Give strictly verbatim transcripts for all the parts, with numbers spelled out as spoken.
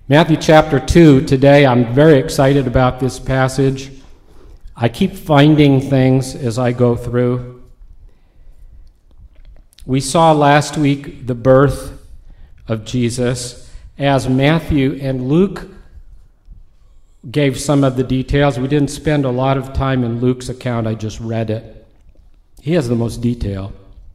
Matthew chapter two, today I'm very excited about this passage. I keep finding things as I go through. We saw last week the birth of Jesus. As Matthew and Luke gave some of the details, we didn't spend a lot of time in Luke's account, I just read it. He has the most detail.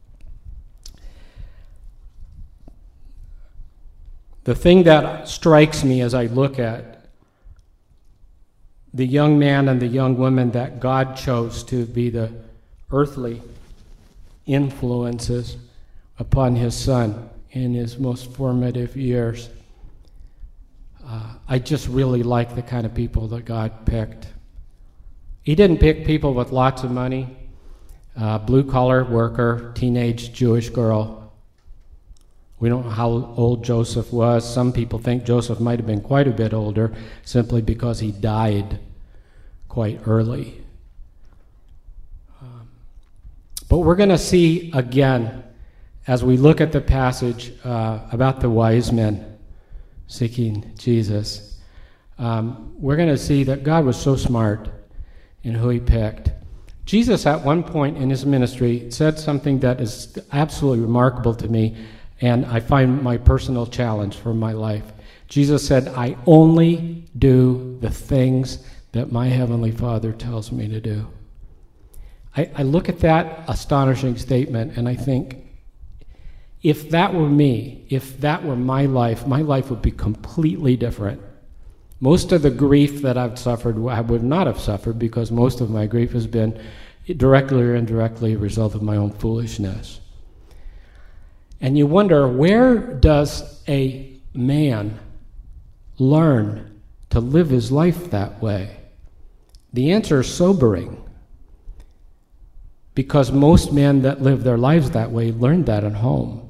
The thing that strikes me as I look at the young man and the young woman that God chose to be the earthly influences upon his son in his most formative years, uh, I just really like the kind of people that God picked. He didn't pick people with lots of money, uh, blue-collar worker, teenage Jewish girl. We don't know how old Joseph was. Some people think Joseph might have been quite a bit older simply because he died quite early. Um, but we're going to see again, as we look at the passage uh, about the wise men seeking Jesus, um, we're going to see that God was so smart in who he picked. Jesus, at one point in his ministry, said something that is absolutely remarkable to me, and I find my personal challenge for my life. Jesus said, I only do the things that my Heavenly Father tells me to do. I, I look at that astonishing statement and I think, if that were me, if that were my life, my life would be completely different. Most of the grief that I've suffered, I would not have suffered because most of my grief has been directly or indirectly a result of my own foolishness. And you wonder, where does a man learn to live his life that way? The answer is sobering, because most men that live their lives that way learn that at home.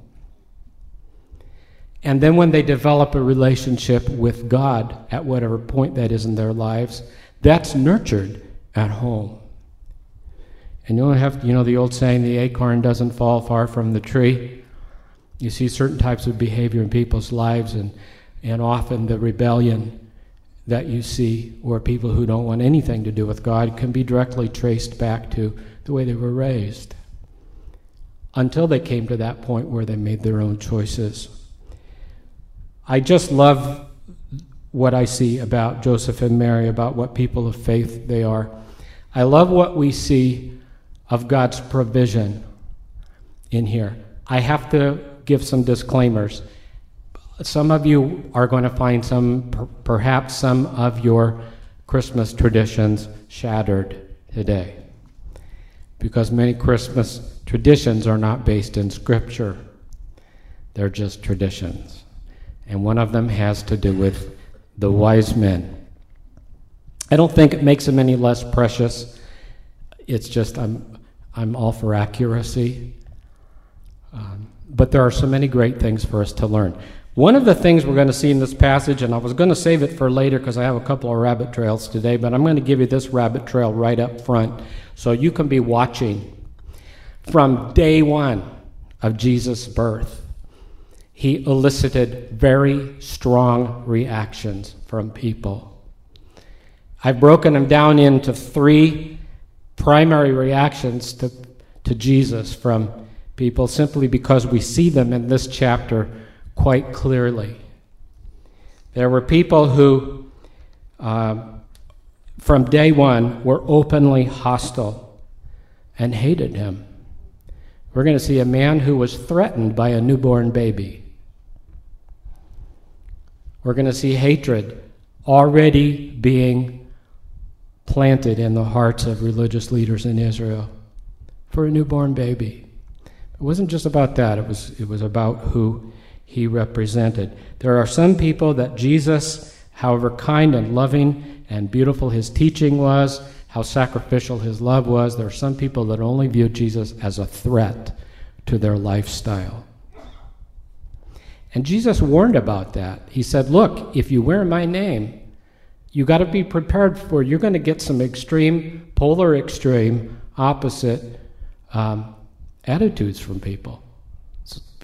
And then when they develop a relationship with God, at whatever point that is in their lives, that's nurtured at home. And you don't have, you know the old saying, the acorn doesn't fall far from the tree. You see certain types of behavior in people's lives, and, and often the rebellion that you see, or people who don't want anything to do with God, can be directly traced back to the way they were raised, until they came to that point where they made their own choices. I just love what I see about Joseph and Mary, about what people of faith they are. I love what we see of God's provision in here. I have to give some disclaimers. Some of you are going to find some, per- perhaps some of your Christmas traditions shattered today, because many Christmas traditions are not based in Scripture. They're just traditions. And one of them has to do with the wise men. I don't think it makes them any less precious. It's just I'm, I'm all for accuracy. Um, But there are so many great things for us to learn. One of the things we're going to see in this passage, and I was going to save it for later because I have a couple of rabbit trails today, but I'm going to give you this rabbit trail right up front so you can be watching. From day one of Jesus' birth, he elicited very strong reactions from people. I've broken them down into three primary reactions to, to Jesus from people, simply because we see them in this chapter quite clearly. There were people who, uh, from day one, were openly hostile and hated him. We're going to see a man who was threatened by a newborn baby. We're going to see hatred already being planted in the hearts of religious leaders in Israel for a newborn baby. It wasn't just about that. It was, it was about who he represented. There are some people that Jesus, however kind and loving and beautiful his teaching was, how sacrificial his love was, there are some people that only view Jesus as a threat to their lifestyle. And Jesus warned about that. He said, look, if you wear my name, you got to be prepared for, you're going to get some extreme, polar extreme, opposite um, attitudes from people.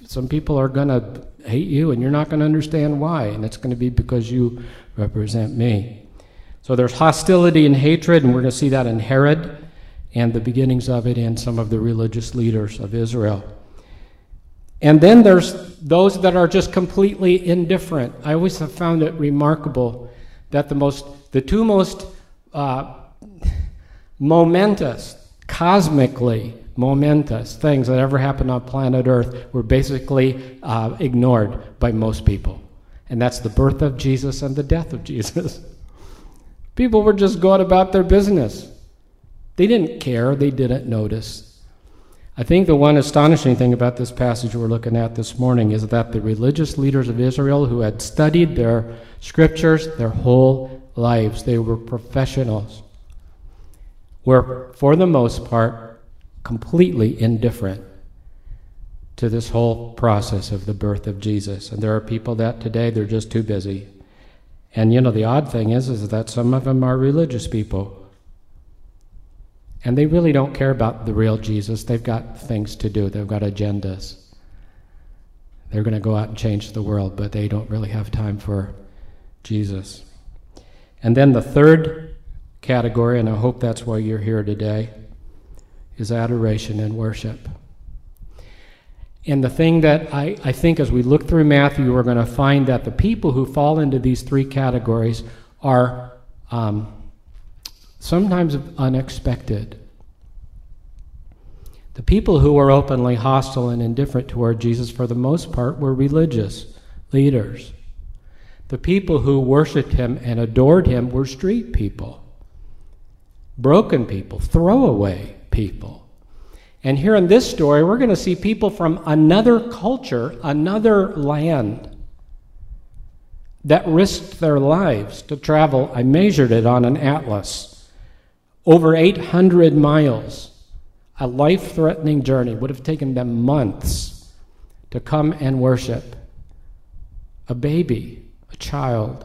Some people are going to hate you, and you're not going to understand why, and it's going to be because you represent me. So there's hostility and hatred, and we're going to see that in Herod and the beginnings of it in some of the religious leaders of Israel. And then there's those that are just completely indifferent. I always have found it remarkable that the most, the two most uh, momentous, cosmically momentous things that ever happened on planet Earth were basically uh, ignored by most people. And that's the birth of Jesus and the death of Jesus. People were just going about their business. They didn't care. They didn't notice. I think the one astonishing thing about this passage we're looking at this morning is that the religious leaders of Israel who had studied their scriptures their whole lives, they were professionals, were, for the most part, completely indifferent to this whole process of the birth of Jesus. And there are people that today, they're just too busy. And you know, the odd thing is, is that some of them are religious people. And they really don't care about the real Jesus. They've got things to do. They've got agendas. They're going to go out and change the world, but they don't really have time for Jesus. And then the third category, and I hope that's why you're here today, is adoration and worship. And the thing that I, I think as we look through Matthew, we're going to find that the people who fall into these three categories are um, sometimes unexpected. The people who were openly hostile and indifferent toward Jesus, for the most part, were religious leaders. The people who worshiped him and adored him were street people, broken people, throwaway people. And here in this story, we're going to see people from another culture, another land, that risked their lives to travel. I measured it on an atlas. Over eight hundred miles. A life-threatening journey. Would have taken them months to come and worship a baby, a child,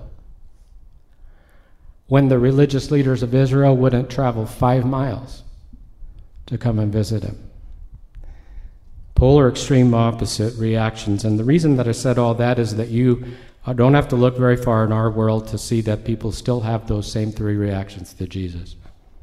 when the religious leaders of Israel wouldn't travel five miles to come and visit him. Polar extreme opposite reactions. And the reason that I said all that is that you don't have to look very far in our world to see that people still have those same three reactions to Jesus.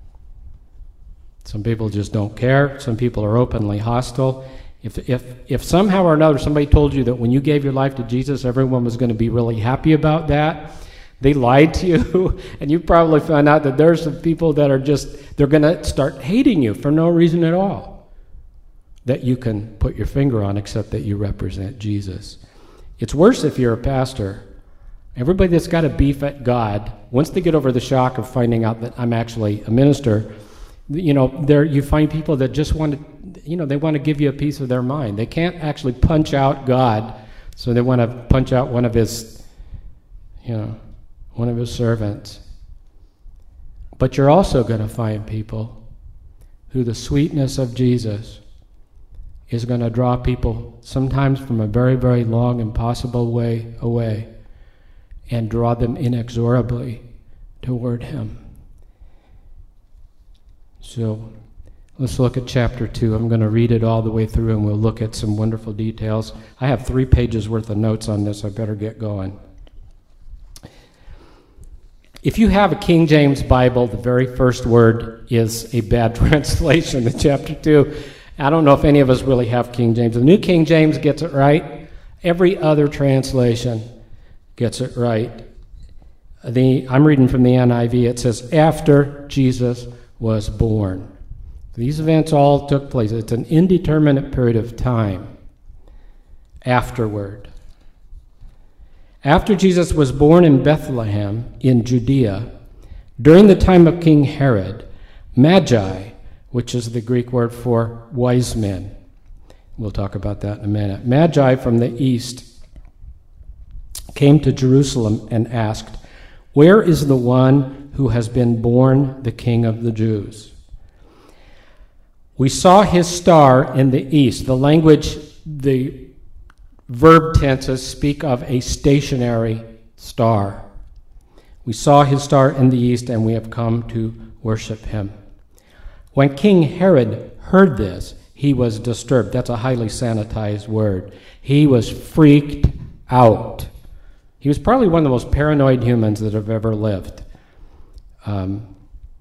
Some people just don't care. Some people are openly hostile. If, if, if somehow or another somebody told you that when you gave your life to Jesus, everyone was going to be really happy about that, they lied to you, and you probably found out that there's some people that are just, they're going to start hating you for no reason at all that you can put your finger on, except that you represent Jesus. It's worse if you're a pastor. Everybody that's got a beef at God, once they get over the shock of finding out that I'm actually a minister, you know, there you find people that just want to, you know, they want to give you a piece of their mind. They can't actually punch out God, so they want to punch out one of his, you know, one of his servants. But you're also going to find people who the sweetness of Jesus is going to draw people sometimes from a very, very long, impossible way away and draw them inexorably toward him. So let's look at chapter two. I'm going to read it all the way through, and we'll look at some wonderful details. I have three pages worth of notes on this. I better get going. If you have a King James Bible, the very first word is a bad translation in chapter two. I don't know if any of us really have King James. The New King James gets it right. Every other translation gets it right. The, I'm reading from the N I V. It says, after Jesus was born. These events all took place. It's an indeterminate period of time. Afterward. After Jesus was born in Bethlehem in Judea, during the time of King Herod, Magi, which is the Greek word for wise men, we'll talk about that in a minute, Magi from the east came to Jerusalem and asked, where is the one who has been born the King of the Jews? We saw his star in the east. The language, the verb tenses speak of a stationary star. We saw his star in the east, and we have come to worship him. When King Herod heard this, he was disturbed. That's a highly sanitized word. He was freaked out. He was probably one of the most paranoid humans that have ever lived. Um,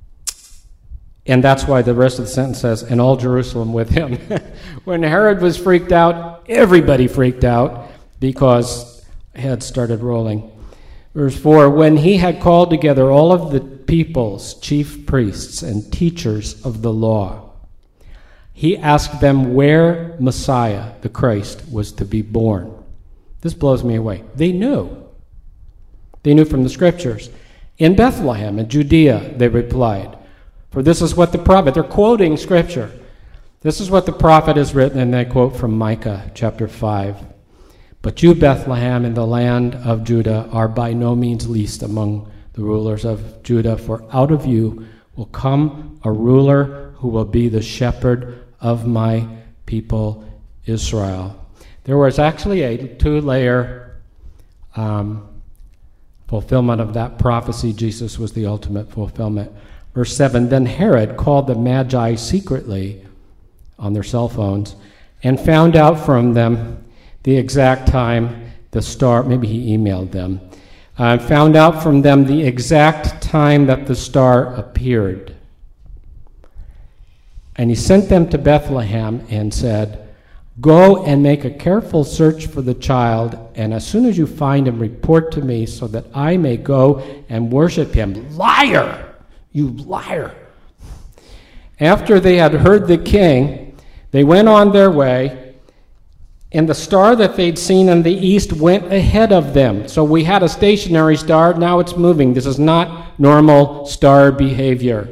and that's why the rest of the sentence says, and all Jerusalem with him. When Herod was freaked out, everybody freaked out because heads started rolling. Verse four, when he had called together all of the people's chief priests and teachers of the law, he asked them where Messiah, the Christ, was to be born. This blows me away. They knew. They knew from the scriptures. In Bethlehem, in Judea, they replied. For this is what the prophet, they're quoting scripture. This is what the prophet has written, and they quote from Micah chapter five. But you, Bethlehem, in the land of Judah, are by no means least among the rulers of Judah, for out of you will come a ruler who will be the shepherd of my people Israel. There was actually a two-layer um, fulfillment of that prophecy. Jesus was the ultimate fulfillment. Verse seven, then Herod called the Magi secretly on their cell phones and found out from them the exact time the star, maybe he emailed them, uh, found out from them the exact time that the star appeared. And he sent them to Bethlehem and said, go and make a careful search for the child, and as soon as you find him, report to me so that I may go and worship him. Liar! You liar! After they had heard the king, they went on their way, and the star that they'd seen in the east went ahead of them. So we had a stationary star, now it's moving. This is not normal star behavior.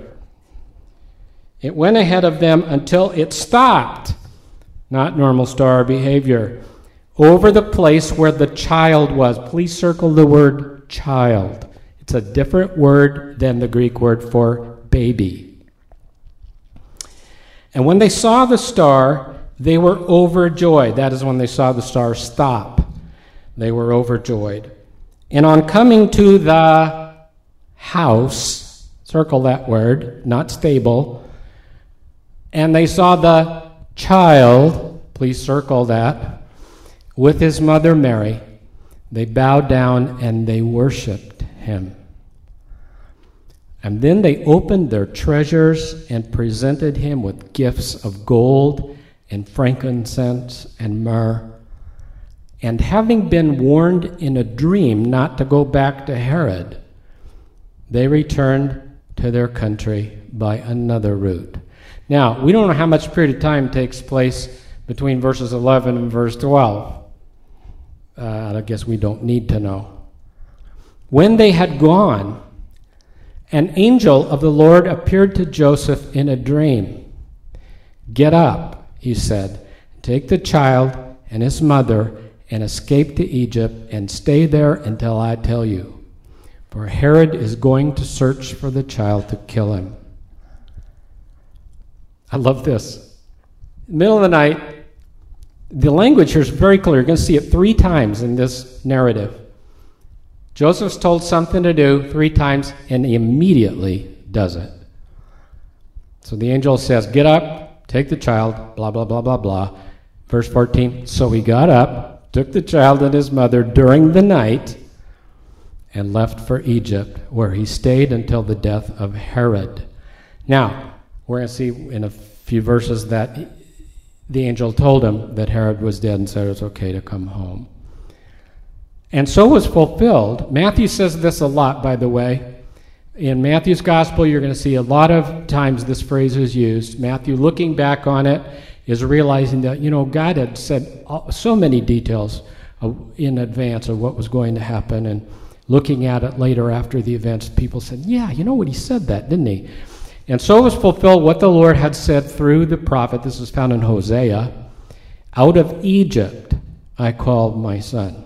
It went ahead of them until it stopped. Not normal star behavior. Over the place where the child was. Please circle the word child. It's a different word than the Greek word for baby. And when they saw the star, they were overjoyed. That is when they saw the star stop. They were overjoyed. And on coming to the house, circle that word, not stable, and they saw the child, please circle that, with his mother Mary, they bowed down and they worshiped him. And then they opened their treasures and presented him with gifts of gold and frankincense and myrrh. And having been warned in a dream not to go back to Herod, they returned to their country by another route. Now, we don't know how much period of time takes place between verses eleven and verse twelve. Uh, I guess we don't need to know. When they had gone, an angel of the Lord appeared to Joseph in a dream. Get up, he said, take the child and his mother and escape to Egypt and stay there until I tell you. For Herod is going to search for the child to kill him. I love this. Middle of the night, the language here is very clear. You're going to see it three times in this narrative. Joseph's told something to do three times, and he immediately does it. So the angel says, get up, take the child, blah, blah, blah, blah, blah. Verse fourteen, so he got up, took the child and his mother during the night, and left for Egypt, where he stayed until the death of Herod. Now, we're going to see in a few verses that the angel told him that Herod was dead and said it was okay to come home. And so was fulfilled. Matthew says this a lot, by the way. In Matthew's gospel, you're going to see a lot of times this phrase is used. Matthew, looking back on it, is realizing that, you know, God had said so many details in advance of what was going to happen. And looking at it later after the events, people said, yeah, you know what, he said that, didn't he? And so was fulfilled what the Lord had said through the prophet. This is found in Hosea. Out of Egypt I called my son.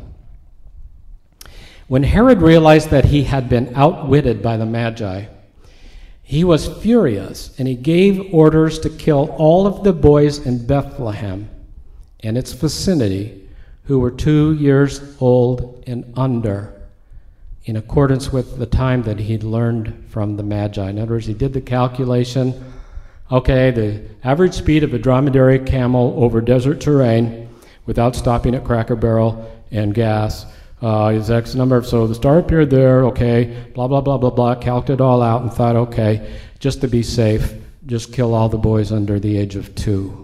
When Herod realized that he had been outwitted by the Magi, he was furious, and he gave orders to kill all of the boys in Bethlehem and its vicinity who were two years old and under, in accordance with the time that he'd learned from the Magi. In other words, he did the calculation Okay, the average speed of a dromedary camel over desert terrain without stopping at Cracker Barrel and gas uh, is X number of, so the star appeared there, okay, blah, blah, blah, blah, blah, calculated it all out and thought, okay, just to be safe, just kill all the boys under the age of two.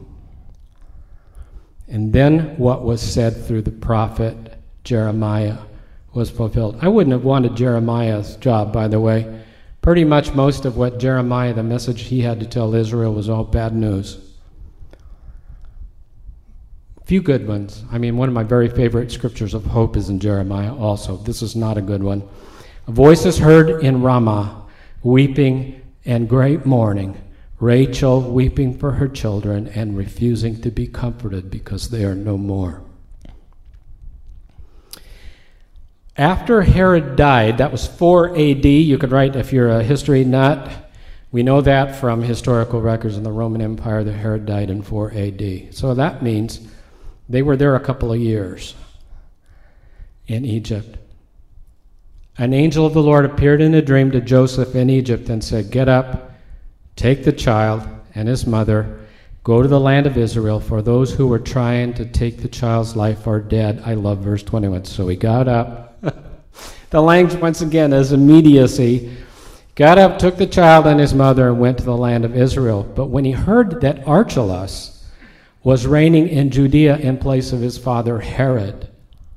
And then what was said through the prophet Jeremiah was fulfilled. I wouldn't have wanted Jeremiah's job, by the way. Pretty much most of what Jeremiah, the message he had to tell Israel, was all bad news. A few good ones. I mean, one of my very favorite scriptures of hope is in Jeremiah also. This is not a good one. A voice is heard in Ramah, weeping and great mourning, Rachel weeping for her children and refusing to be comforted because they are no more. After Herod died, that was four A D, you could write, if you're a history nut, we know that from historical records in the Roman Empire that Herod died in four A D. So that means they were there a couple of years in Egypt. An angel of the Lord appeared in a dream to Joseph in Egypt and said, "Get up, take the child and his mother, go to the land of Israel, for those who were trying to take the child's life are dead." I love verse twenty-one. So he got up. The language, once again, is immediacy. Got up, took the child and his mother, and went to the land of Israel. But when he heard that Archelaus was reigning in Judea in place of his father Herod,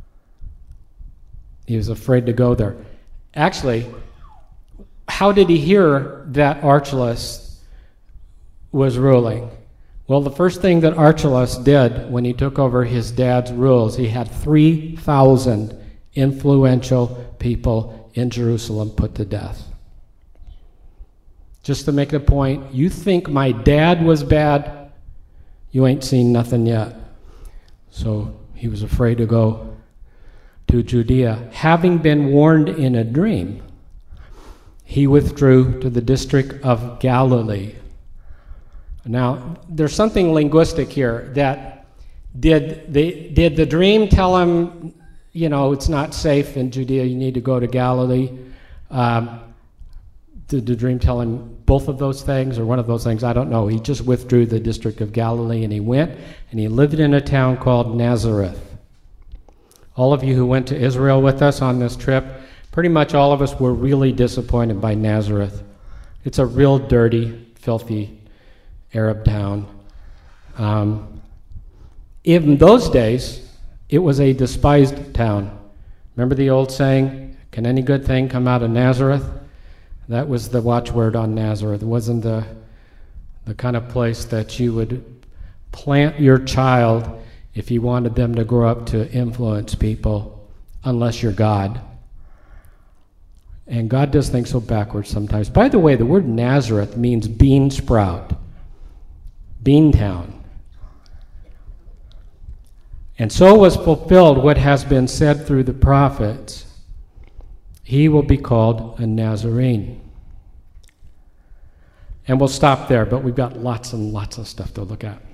he was afraid to go there. Actually, how did he hear that Archelaus was ruling? Well, the first thing that Archelaus did when he took over his dad's rules, he had three thousand influential people in Jerusalem put to death. Just to make the point, you think my dad was bad, you ain't seen nothing yet. So he was afraid to go to Judea. Having been warned in a dream, he withdrew to the district of Galilee. Now, there's something linguistic here that did the, did the dream tell him, you know, it's not safe in Judea, you need to go to Galilee? Um, did the dream tell him both of those things or one of those things? I don't know. He just withdrew the district of Galilee and he went and he lived in a town called Nazareth. All of you who went to Israel with us on this trip, pretty much all of us were really disappointed by Nazareth. It's a real dirty, filthy Arab town. Um, in those days, it was a despised town. Remember the old saying, "Can any good thing come out of Nazareth?" That was the watchword on Nazareth. It wasn't the, the kind of place that you would plant your child if you wanted them to grow up to influence people, unless you're God. And God does things so backwards sometimes. By the way, the word Nazareth means bean sprout, bean town. And so was fulfilled what has been said through the prophets. He will be called a Nazarene. And we'll stop there, but we've got lots and lots of stuff to look at.